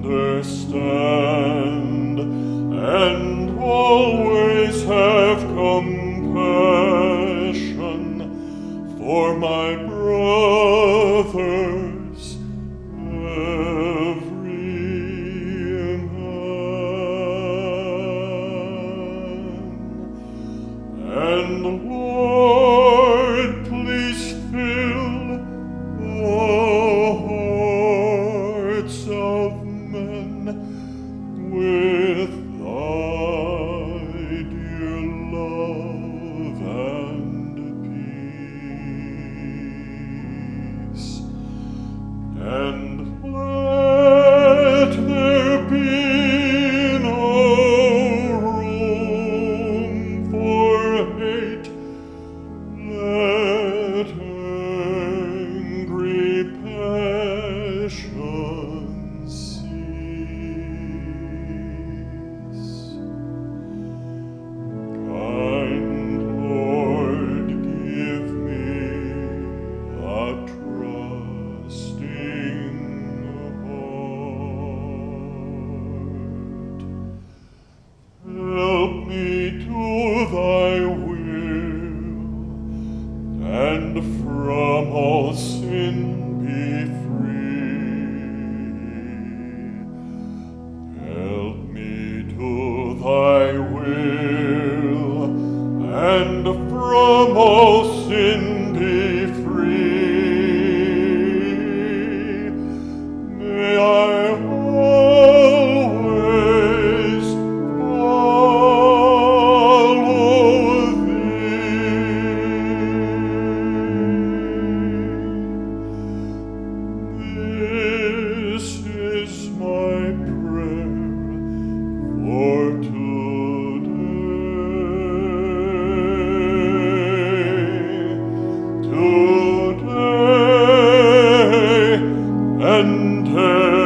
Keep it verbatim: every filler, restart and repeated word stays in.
understand, and always have compassion for my brothers, every man. And Lord, please fill the hearts of men with thy dear love and peace, and let there be no room for hate. Let angry passions cease. Kind Lord, give me a trusting heart. Help me to thy will, and from all sin be free. Help me to thy will, and from all sin be free. May I always follow thee. This is my prayer for today, today and